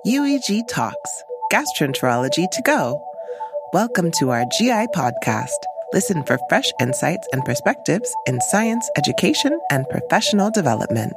UEG Talks, Gastroenterology to Go. Welcome to our GI podcast. Listen for fresh insights and perspectives in science, education, and professional development.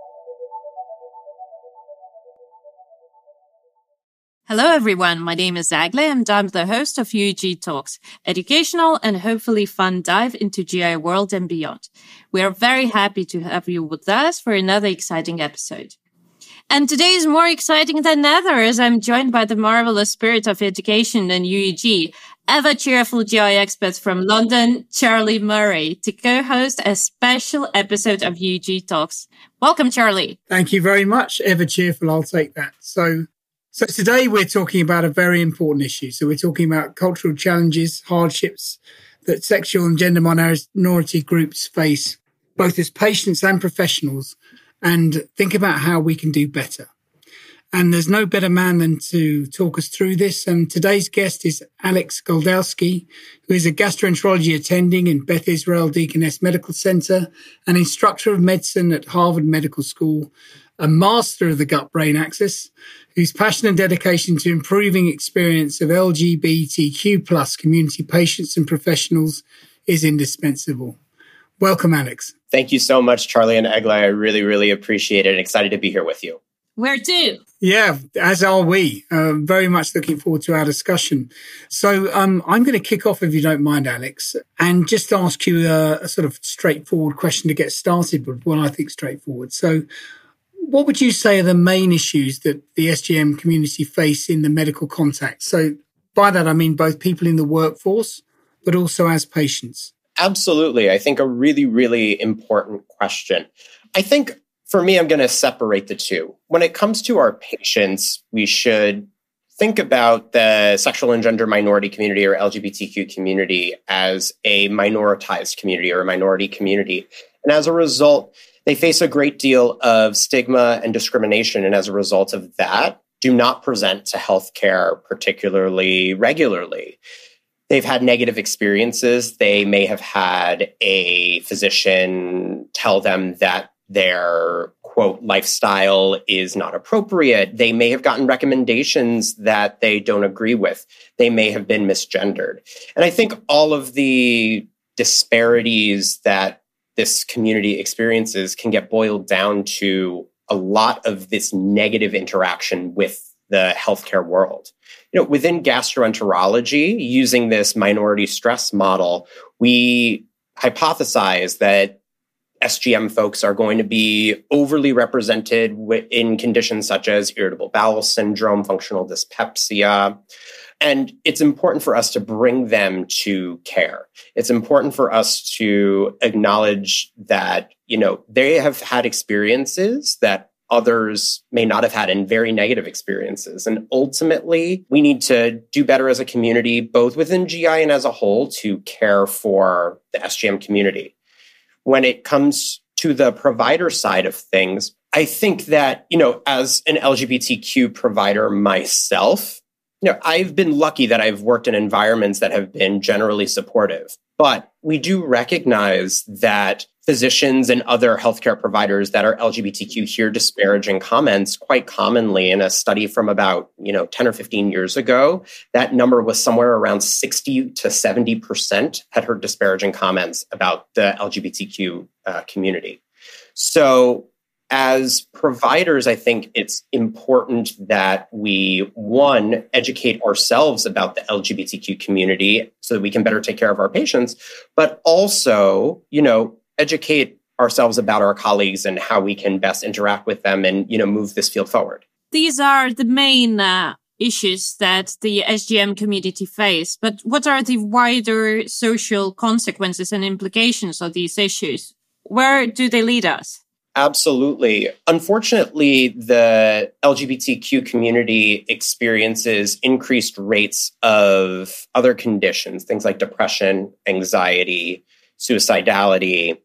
Hello, everyone. My name is Agle, and I'm the host of UEG Talks, educational and hopefully fun dive into GI world and beyond. We are very happy to have you with us for another exciting episode. And today is more exciting than ever as I'm joined by the marvelous spirit of education and UEG, ever cheerful GI expert from London, Charlie Murray, to co-host a special episode of UEG Talks. Welcome, Charlie. Thank you very much. Ever cheerful, I'll take that. So today we're talking about a very important issue. So we're talking about cultural challenges, hardships that sexual and gender minority groups face, both as patients and professionals, and think about how we can do better. And there's no better man than to talk us through this. And today's guest is Alex Goldowski, who is a gastroenterology attending in Beth Israel Deaconess Medical Center, an instructor of medicine at Harvard Medical School, a master of the gut-brain axis, whose passion and dedication to improving experience of LGBTQ plus community patients and professionals is indispensable. Welcome, Alex. Thank you so much, Charlie and Egla. I really, really appreciate it and excited to be here with you. Where to? Yeah, as are we. Very much looking forward to our discussion. So I'm going to kick off, if you don't mind, Alex, and just ask you a sort of straightforward question to get started with, one I think straightforward. So what would you say are the main issues that the SGM community face in the medical context? So by that, I mean both people in the workforce, but also as patients. Absolutely. I think a really, really important question. I think for me, I'm going to separate the two. When it comes to our patients, we should think about the sexual and gender minority community or LGBTQ community as a minoritized community or a minority community. And as a result, they face a great deal of stigma and discrimination. And as a result of that, do not present to healthcare particularly regularly. They've had negative experiences. They may have had a physician tell them that their, quote, lifestyle is not appropriate. They may have gotten recommendations that they don't agree with. They may have been misgendered. And I think all of the disparities that this community experiences can get boiled down to a lot of this negative interaction with the healthcare world. Within gastroenterology, using this minority stress model, we hypothesize that SGM folks are going to be overly represented in conditions such as irritable bowel syndrome, functional dyspepsia. And it's important for us to bring them to care. It's important for us to acknowledge that, they have had experiences that others may not have had, and very negative experiences. And ultimately, we need to do better as a community, both within GI and as a whole, to care for the SGM community. When it comes to the provider side of things, I think that, as an LGBTQ provider myself, I've been lucky that I've worked in environments that have been generally supportive. But we do recognize that physicians and other healthcare providers that are LGBTQ hear disparaging comments quite commonly. In a study from about 10 or 15 years ago, that number was somewhere around 60 to 70% had heard disparaging comments about the LGBTQ community. So as providers, I think it's important that we, one, educate ourselves about the LGBTQ community so that we can better take care of our patients, but also, educate ourselves about our colleagues and how we can best interact with them and, move this field forward. These are the main issues that the SGM community face. But what are the wider social consequences and implications of these issues? Where do they lead us? Absolutely. Unfortunately, the LGBTQ community experiences increased rates of other conditions, things like depression, anxiety, suicidality.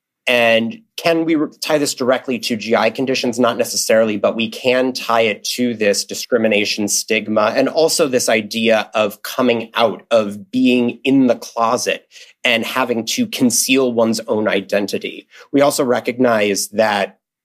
And can we tie this directly to GI conditions? Not necessarily, but we can tie it to this discrimination, stigma, and also this idea of coming out, of being in the closet and having to conceal one's own identity. We also recognize that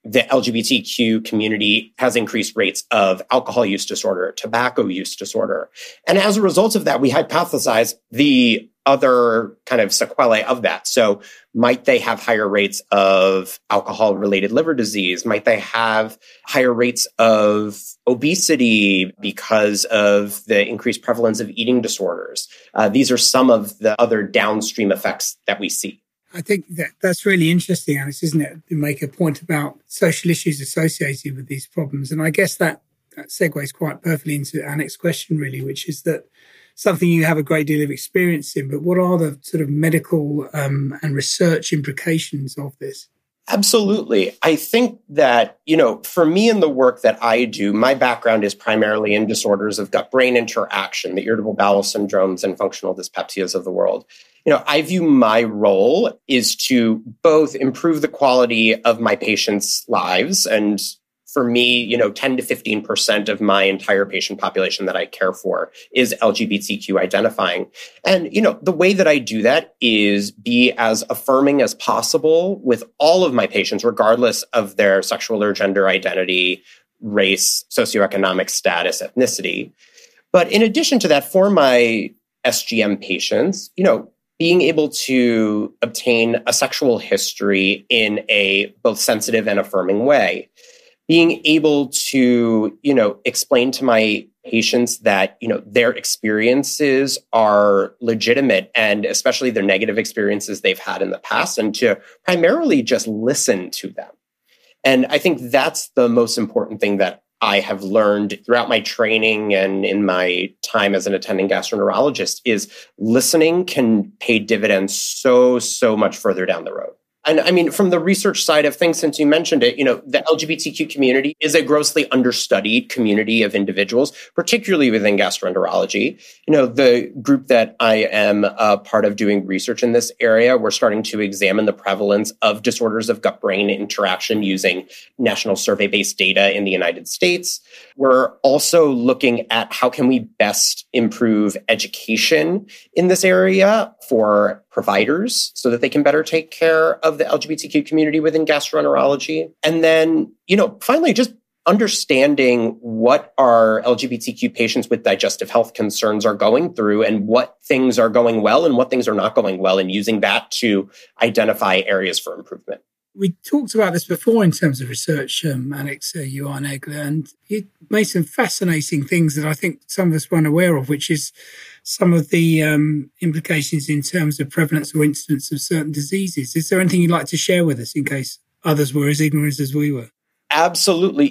the LGBTQ community has increased rates of alcohol use disorder, tobacco use disorder. And as a result of that, we hypothesize the other kind of sequelae of that. So might they have higher rates of alcohol-related liver disease? Might they have higher rates of obesity because of the increased prevalence of eating disorders? These are some of the other downstream effects that we see. I think that's really interesting, Alex, isn't it? To make a point about social issues associated with these problems. And I guess that segues quite perfectly into our next question, really, which is that something you have a great deal of experience in, but what are the sort of medical and research implications of this? Absolutely. I think that, for me in the work that I do, my background is primarily in disorders of gut-brain interaction, the irritable bowel syndromes and functional dyspepsias of the world. I view my role is to both improve the quality of my patients' lives. And for me, 10 to 15% of my entire patient population that I care for is LGBTQ identifying. And, the way that I do that is be as affirming as possible with all of my patients, regardless of their sexual or gender identity, race, socioeconomic status, ethnicity. But in addition to that, for my SGM patients, being able to obtain a sexual history in a both sensitive and affirming way. Being able to, explain to my patients that, their experiences are legitimate, and especially their negative experiences they've had in the past, and to primarily just listen to them. And I think that's the most important thing that I have learned throughout my training and in my time as an attending gastroenterologist is listening can pay dividends so much further down the road. And I mean, from the research side of things, since you mentioned it, the LGBTQ community is a grossly understudied community of individuals, particularly within gastroenterology. The group that I am a part of doing research in this area, we're starting to examine the prevalence of disorders of gut-brain interaction using national survey-based data in the United States. We're also looking at how can we best improve education in this area for providers so that they can better take care of the LGBTQ community within gastroenterology. And then, finally, just understanding what our LGBTQ patients with digestive health concerns are going through and what things are going well and what things are not going well, and using that to identify areas for improvement. We talked about this before in terms of research, Alex, Johan Egle, and you made some fascinating things that I think some of us weren't aware of, which is some of the implications in terms of prevalence or incidence of certain diseases. Is there anything you'd like to share with us in case others were as ignorant as we were? Absolutely.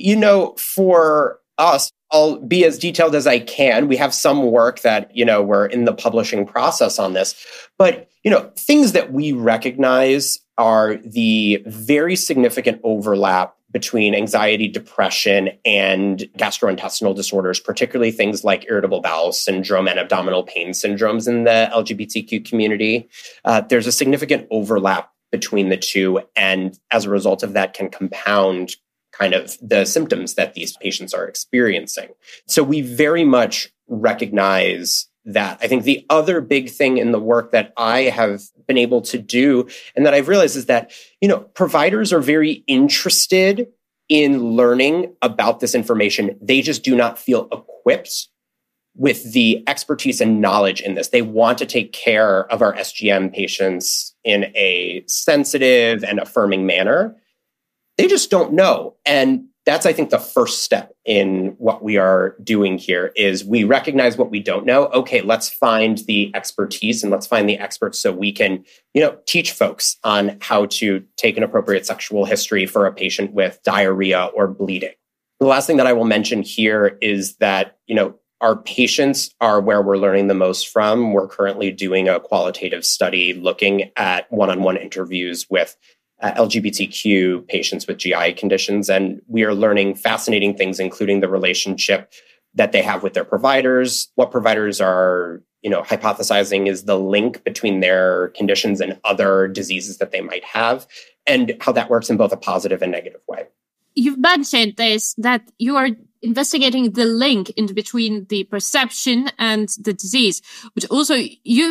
For us, I'll be as detailed as I can. We have some work that, we're in the publishing process on this. But, things that we recognize are the very significant overlap between anxiety, depression, and gastrointestinal disorders, particularly things like irritable bowel syndrome and abdominal pain syndromes in the LGBTQ community. There's a significant overlap between the two, and as a result of that can compound kind of the symptoms that these patients are experiencing. So we very much recognize that. I think the other big thing in the work that I have been able to do and that I've realized is that, providers are very interested in learning about this information. They just do not feel equipped with the expertise and knowledge in this. They want to take care of our SGM patients in a sensitive and affirming manner. They just don't know. And that's, I think, the first step in what we are doing here is we recognize what we don't know. Okay, let's find the expertise and let's find the experts so we can, teach folks on how to take an appropriate sexual history for a patient with diarrhea or bleeding. The last thing that I will mention here is that, our patients are where we're learning the most from. We're currently doing a qualitative study looking at one-on-one interviews with LGBTQ patients with GI conditions. And we are learning fascinating things, including the relationship that they have with their providers, what providers are, hypothesizing is the link between their conditions and other diseases that they might have, and how that works in both a positive and negative way. You've mentioned this, that you are investigating the link in between the perception and the disease, but also you've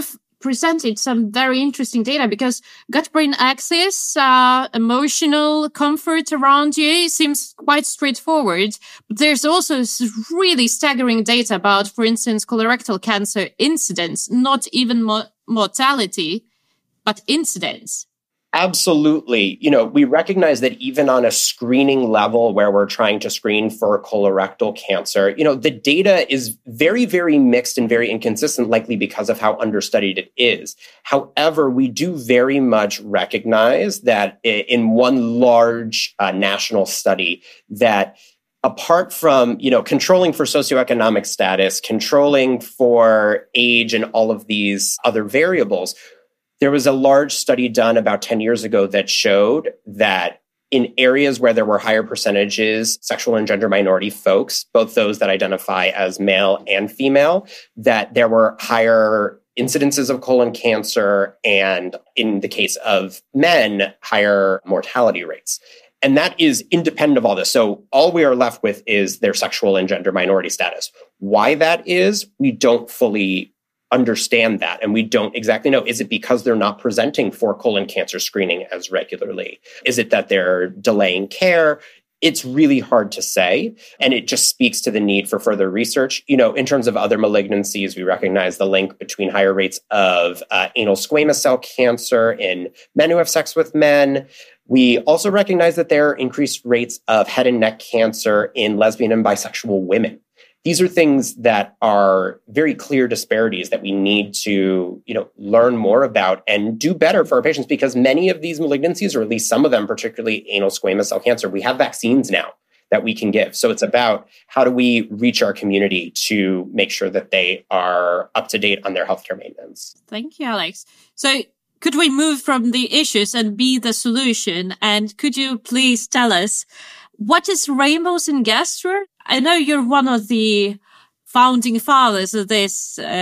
presented some very interesting data because gut-brain axis, emotional comfort around you seems quite straightforward. But there's also really staggering data about, for instance, colorectal cancer incidence, not even mortality, but incidence. Absolutely. We recognize that even on a screening level where we're trying to screen for colorectal cancer, the data is very, very mixed and very inconsistent, likely because of how understudied it is. However, we do very much recognize that in one large national study that apart from, controlling for socioeconomic status, controlling for age and all of these other variables, there was a large study done about 10 years ago that showed that in areas where there were higher percentages, sexual and gender minority folks, both those that identify as male and female, that there were higher incidences of colon cancer and, in the case of men, higher mortality rates. And that is independent of all this. So all we are left with is their sexual and gender minority status. Why that is, we don't fully understand that. And we don't exactly know. Is it because they're not presenting for colon cancer screening as regularly? Is it that they're delaying care? It's really hard to say. And it just speaks to the need for further research. In terms of other malignancies, we recognize the link between higher rates of anal squamous cell cancer in men who have sex with men. We also recognize that there are increased rates of head and neck cancer in lesbian and bisexual women. These are things that are very clear disparities that we need to, learn more about and do better for our patients, because many of these malignancies, or at least some of them, particularly anal squamous cell cancer, we have vaccines now that we can give. So it's about how do we reach our community to make sure that they are up to date on their healthcare maintenance. Thank you, Alex. So could we move from the issues and be the solution? And could you please tell us, what is Rainbows in Gastro? I know you're one of the founding fathers of this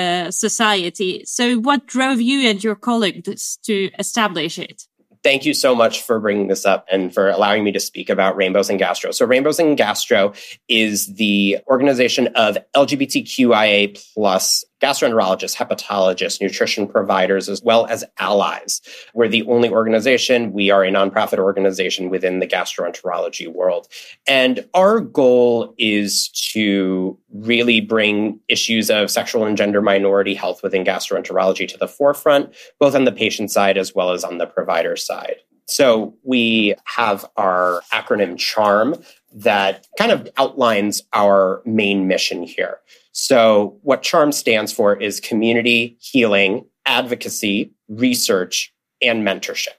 society. So what drove you and your colleagues to establish it? Thank you so much for bringing this up and for allowing me to speak about Rainbows in Gastro. So Rainbows in Gastro is the organization of LGBTQIA plus gastroenterologists, hepatologists, nutrition providers, as well as allies. We're the only organization. We are a nonprofit organization within the gastroenterology world. And our goal is to really bring issues of sexual and gender minority health within gastroenterology to the forefront, both on the patient side as well as on the provider side. So we have our acronym CHARM that kind of outlines our main mission here. So what CHARM stands for is community, healing, advocacy, research, and mentorship.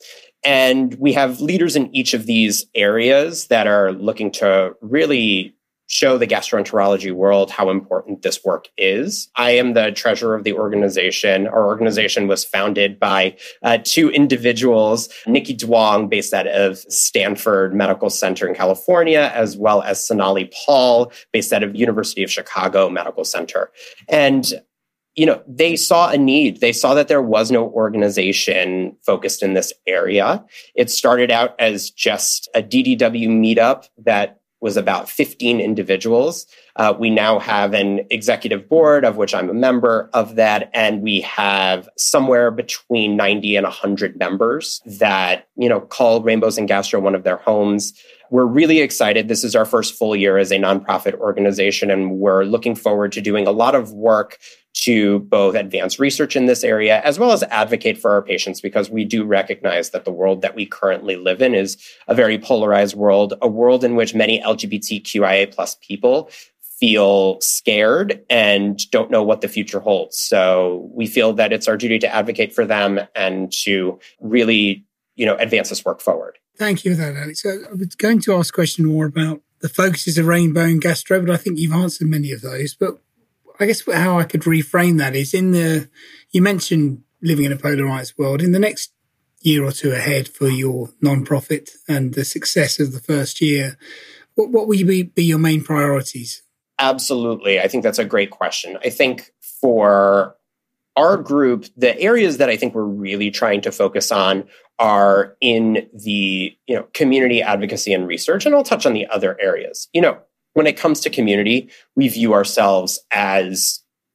And we have leaders in each of these areas that are looking to really show the gastroenterology world how important this work is. I am the treasurer of the organization. Our organization was founded by two individuals, Nikki Duong, based out of Stanford Medical Center in California, as well as Sonali Paul, based out of University of Chicago Medical Center. And they saw a need. They saw that there was no organization focused in this area. It started out as just a DDW meetup that was about 15 individuals. We now have an executive board, of which I'm a member of that, and we have somewhere between 90 and 100 members that, call Rainbows in Gastro one of their homes. We're really excited. This is our first full year as a nonprofit organization, and we're looking forward to doing a lot of work to both advance research in this area as well as advocate for our patients, because we do recognize that the world that we currently live in is a very polarized world, a world in which many LGBTQIA plus people feel scared and don't know what the future holds. So we feel that it's our duty to advocate for them and to really, advance this work forward. Thank you for that, Alex. So I was going to ask a question more about the focuses of Rainbow in Gastro, but I think you've answered many of those. But I guess how I could reframe that is you mentioned living in a polarized world. In the next year or two ahead for your nonprofit and the success of the first year, what will be your main priorities? Absolutely. I think that's a great question. I think for our group, the areas that I think we're really trying to focus on are in the, community advocacy and research. And I'll touch on the other areas. When it comes to community, we view ourselves as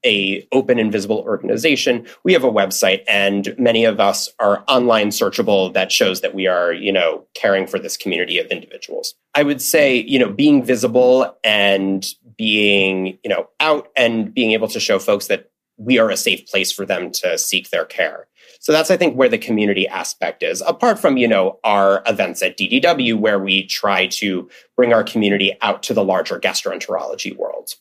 a open and visible organization. We have a website, and many of us are online searchable that shows that we are, caring for this community of individuals. I would say, being visible and being, out and being able to show folks that we are a safe place for them to seek their care. So that's, I think, where the community aspect is, apart from, our events at DDW, where we try to bring our community out to the larger gastroenterology world.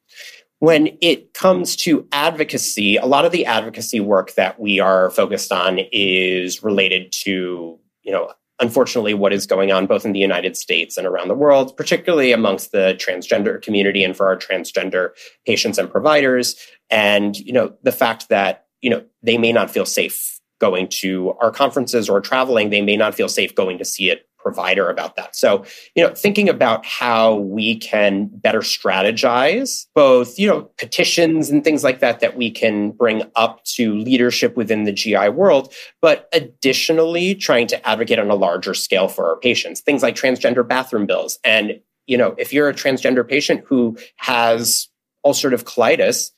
When it comes to advocacy, a lot of the advocacy work that we are focused on is related to, unfortunately, what is going on both in the United States and around the world, particularly amongst the transgender community and for our transgender patients and providers. And, the fact that, they may not feel safe going to our conferences or traveling. They may not feel safe going to see a provider about that. So, thinking about how we can better strategize both, petitions and things like that we can bring up to leadership within the GI world, but additionally trying to advocate on a larger scale for our patients, things like transgender bathroom bills. And, if you're a transgender patient who has ulcerative colitis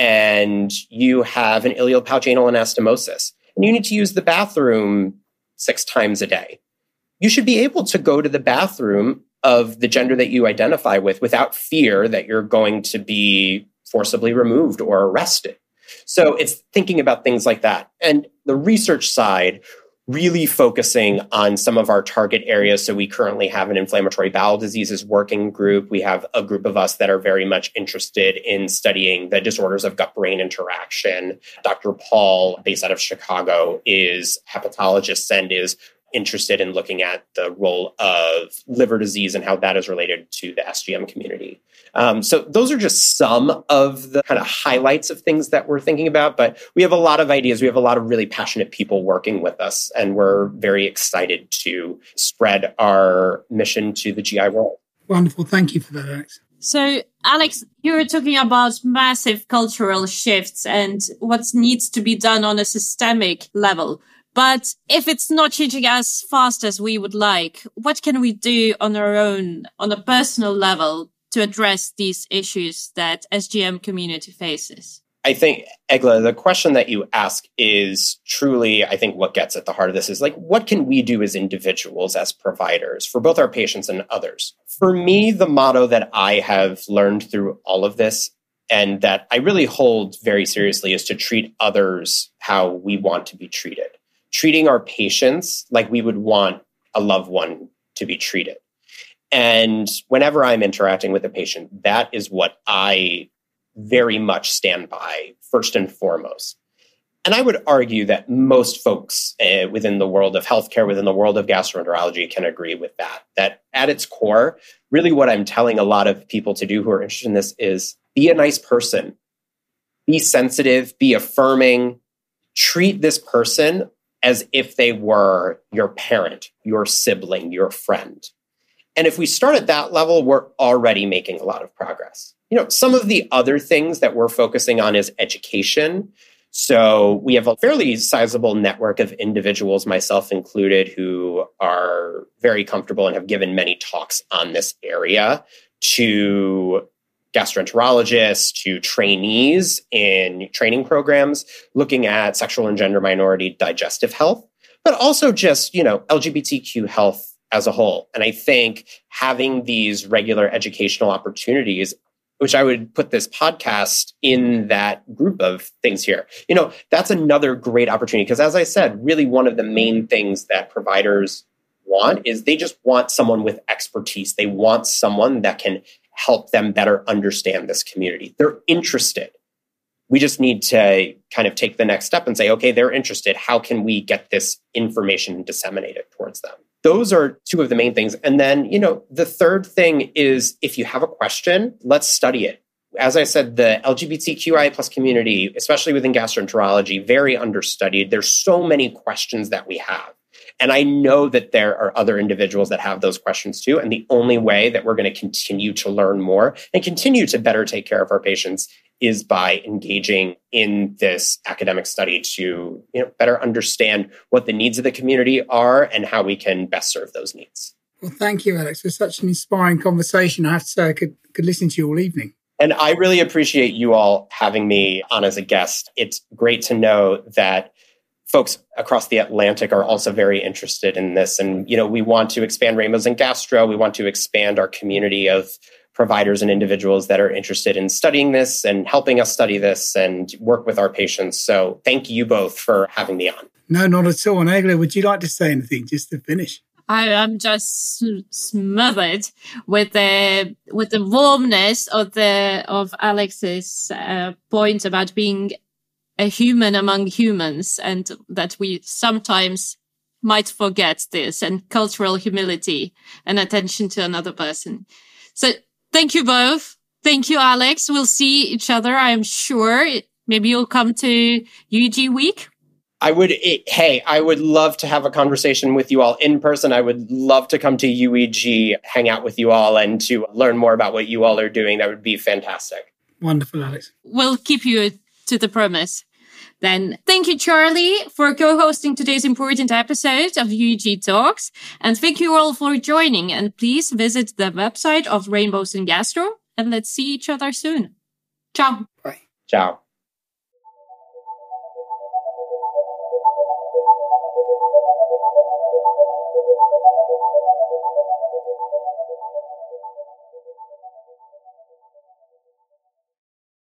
and you have an ileal pouch anal anastomosis, and you need to use the bathroom 6 times a day, you should be able to go to the bathroom of the gender that you identify with without fear that you're going to be forcibly removed or arrested. So it's thinking about things like that. And the research side, really focusing on some of our target areas. So we currently have an inflammatory bowel diseases working group. We have a group of us that are very much interested in studying the disorders of gut-brain interaction. Dr. Paul, based out of Chicago, is a hepatologist and is interested in looking at the role of liver disease and how that is related to the SGM community. So those are just some of the kind of highlights of things that we're thinking about, but we have a lot of ideas. We have a lot of really passionate people working with us, and we're very excited to spread our mission to the GI world. Wonderful. Thank you for that, Alex. So, Alex, you were talking about massive cultural shifts and what needs to be done on a systemic level. But if it's not changing as fast as we would like, what can we do on our own, on a personal level, to address these issues that SGM community faces? I think, Egla, the question that you ask is truly, I think, what gets at the heart of this is like, what can we do as individuals, as providers, for both our patients and others? For me, the motto that I have learned through all of this, and that I really hold very seriously, is to treat others how we want to be treated. Treating our patients like we would want a loved one to be treated. And whenever I'm interacting with a patient, that is what I very much stand by first and foremost. And I would argue that most folks within the world of healthcare, within the world of gastroenterology, can agree with that. That at its core, really what I'm telling a lot of people to do who are interested in this is be a nice person, be sensitive, be affirming, treat this person as if they were your parent, your sibling, your friend. And if we start at that level, we're already making a lot of progress. Some of the other things that we're focusing on is education. So we have a fairly sizable network of individuals, myself included, who are very comfortable and have given many talks on this area to gastroenterologists, to trainees in training programs, looking at sexual and gender minority digestive health, but also just, LGBTQ health as a whole. And I think having these regular educational opportunities, which I would put this podcast in that group of things here, that's another great opportunity. Because as I said, really one of the main things that providers want is they just want someone with expertise. They want someone that can help them better understand this community. They're interested. We just need to kind of take the next step and say, okay, they're interested. How can we get this information disseminated towards them? Those are two of the main things. And then, the third thing is if you have a question, let's study it. As I said, the LGBTQIA plus community, especially within gastroenterology, very understudied. There's so many questions that we have. And I know that there are other individuals that have those questions too. And the only way that we're going to continue to learn more and continue to better take care of our patients is by engaging in this academic study to better understand what the needs of the community are and how we can best serve those needs. Well, thank you, Alex, for such an inspiring conversation. I have to say I could listen to you all evening. And I really appreciate you all having me on as a guest. It's great to know that folks across the Atlantic are also very interested in this. And, we want to expand Rainbows in Gastro. We want to expand our community of providers and individuals that are interested in studying this and helping us study this and work with our patients. So thank you both for having me on. No, not at all. And Agla, would you like to say anything just to finish? I am just smothered with the warmness of Alex's point about being a human among humans, and that we sometimes might forget this, and cultural humility and attention to another person. So thank you both. Thank you, Alex. We'll see each other, I'm sure. Maybe you'll come to UEG Week. I would love to have a conversation with you all in person. I would love to come to UEG, hang out with you all, and to learn more about what you all are doing. That would be fantastic. Wonderful, Alex. We'll keep you to the promise. Then thank you, Charlie, for co-hosting today's important episode of UEG Talks. And thank you all for joining. And please visit the website of Rainbows in Gastro. And let's see each other soon. Ciao. Bye. Ciao.